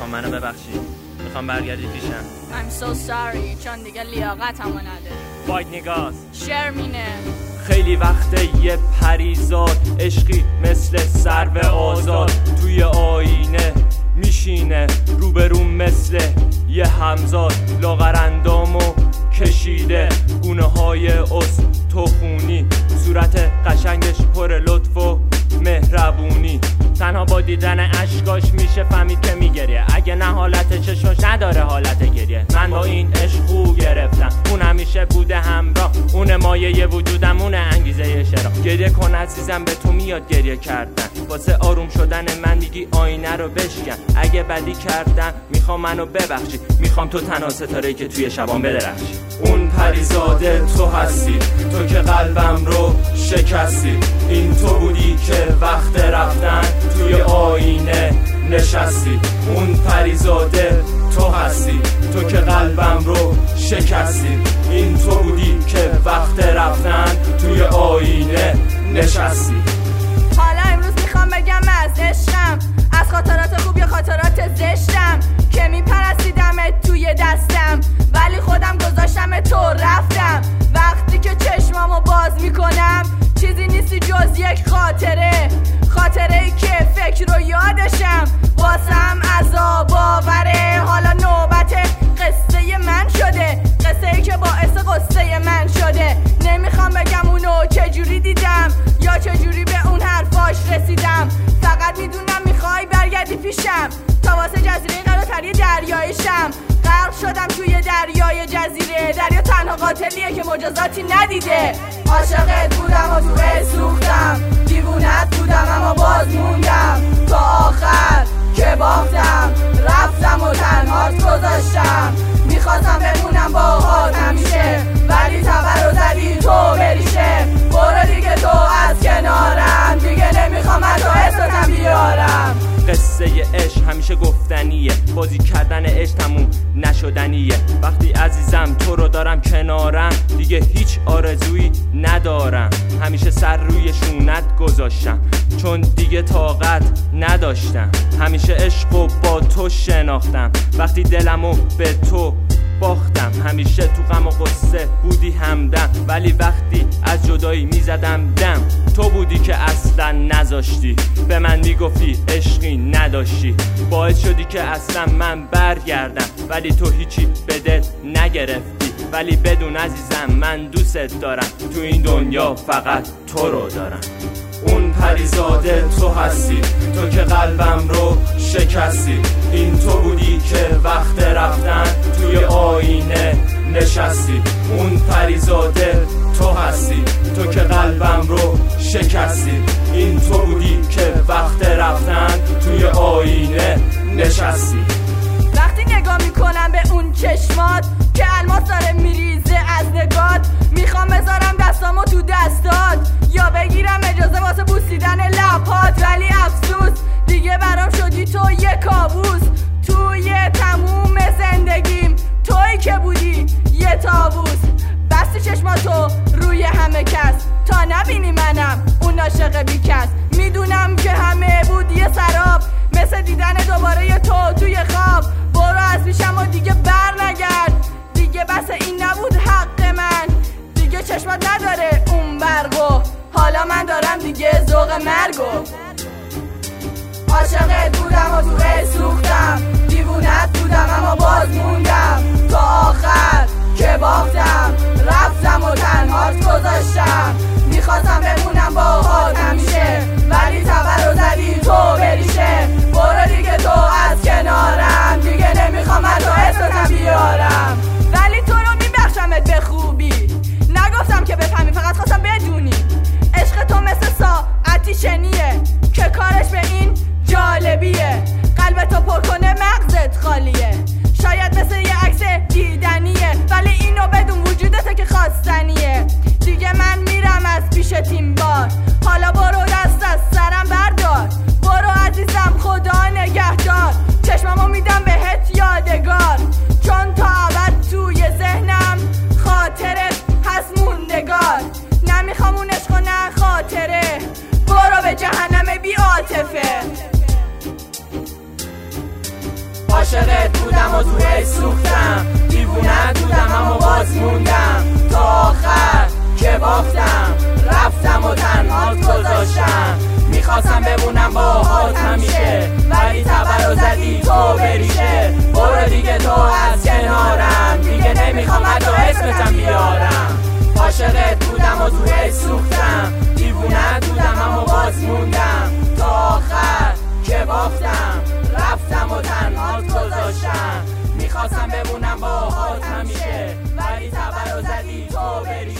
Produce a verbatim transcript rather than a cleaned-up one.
منو ببخشید، میخوام برگردی پیشم. I'm so sorry چون دیگه لیاقتمو نداری. باید نگاز شرمینه خیلی وقته یه پریزاد عشقی مثل سرو آزاد توی آینه میشینه روبروم مثل یه همزاد، لاغرندامو کشیده گونه های اس تو خونی، صورت قشنگش پر لطف و مهربونی. تنها با دیدن اشکاش میشه فهمید که میگریه، اگه نه حالت چشمش نداره حالت گریه. من با این عشق خو گرفتم، اون همیشه بوده همراه، اون مایه وجودم، اون انگیزه شرا. گریه کن عزیزم به تو میاد گریه کردن، واسه آروم شدن من میگی آینه رو بشکن. اگه بدی کردم میخوام منو ببخشی، میخوام تو تنها ستاره‌ای که توی شبام بدرخشی. اون پریزاده تو هستی، تو که قلبم رو شکستی. این تو بودی که وقت رفتن توی آینه نشستی. اون پریزاده تو هستی، تو که قلبم رو شکستی. این تو بودی که وقت رفتن توی آینه نشستی. حالا امروز میخوام بگم از عشقم، از خاطرات خوب یا خاطرات زشتم که میپرستیدمت توی دستم، ولی خودم گذاشتم تو رفتم. وقتی که چشمامو باز میکنم چیزی نیستی جز یک خاطره، خاطره ای که فکر رو یادشم، واسم عذاب آوره. حالا نوبت قصه من شده، قصه ای که باعث قصه من شده. نمیخوام بگم اونو چجوری دیدم یا چجوری به اون حرفاش رسیدم، فقط میدونم میخوای برگردی پیشم تا واسه جزیره قرارتری دریایشم. غرق شدم توی دریای جزیره، دریا تنها قاتلیه که مجازاتی ندیده. عاشقت بودم و تو سوختم، دیوونت بودم اما باز موندم تا آخر که باختم، رفتم و تنهات گذاشتم. میخواستم بمونم باهات همیشه، ولی تبر رو زدی تو بریشه. برو دیگه تو از کنارم، دیگه نمیخوام از تو اسمتم بیارم. قصه عشق همیشه گفتنیه، بازی کردن عشق تموم نشدنیه. وقتی عزیزم تو رو دارم کنارم دیگه هیچ آرزویی ندارم. همیشه سر روی شونت گذاشتم چون دیگه طاقت نداشتم. همیشه عشقو با تو شناختم، وقتی دلمو به تو باختم. همیشه تو غم و قصه بودی همدم، ولی وقتی از جدایی میزدم دم تو بودی که اصلا نذاشتی. به من میگفتی عشقی نداشتی، باعث شدی که اصلا من برگردم، ولی تو هیچی به دل نگرفتی. ولی بدون عزیزم من دوست دارم، تو این دنیا فقط تو رو دارم. اون پریزاده تو هستی، تو که قلبم رو شکستی. این تو بودی که وقت رفتن توی آینه نشستی. اون پریزاده تو هستی، تو که قلبم رو شکستی. این تو بودی که وقت رفتن توی آینه نشستی. وقتی نگاه میکنم به اون چشمات که الماس داره میریزه از نگات، میخوام بذارم دستامو تو دستات یا بگیرم اجازه واسه بوسیدن لبات، ولی افسوس دیگه برام شدی تو یه کابوس. توی تموم زندگیم تویی که بودی یه تابوس. بستی چشماتو روی همه کس تا نبینی منم اون عاشق بی کس. میدونم که همه بود یه سراب، مثل دیدن دوباره تو توی خواب. برو از پیشم و دیگه بر نگرد، دیگه بس این نبود حق من. دیگه چشمات نداره اون برگو، حالا من دارم دیگه ذوق مرگو. عاشقت بودم و تو سوختم، دیوونت بودم اما باز موندم تا آخر که باختم، رفتم و تنهات گذاشتم. میخواستم بمونم باهات همیشه، ولی تبر رو زدی تو بریشه. برو دیگه تو از کنارم، دیگه نمیخوام از تو اسمتم بیارم. ولی تو رو میبخشمت به خوبی، نگفتم که بفهمی، فقط خواستم بدونی عشق تو مثل ساعتی شنیه که کارش به این جالبیه. قلبتو پر کنه مغزت خالیه، شاید مثل یه عکس دیدنیه، ولی اینو بدون وجودته که خواستنیه. دیگه من میرم از پیش تیم بار، حالا عاشقت بودم و تو عشق سوختم، دیوونت بودم اما باز موندم، تا آخر که باختم رفتم و تنهات گذاشتم. میخواستم بمونم باهات همیشه ولی تبر و زدی تو بریشه. برو دیگه تو از کنارم، دیگه نمیخوام حتی اسمتم بیارم. عاشقت بودم و تو عشق سوختم، دیوونت بودم اما باز موندم، تا آخر که باختم رفتم و تنهات گذاشتم. میخواستم بمونم باهات همیشه ولی تبر و زدی تو بریشه.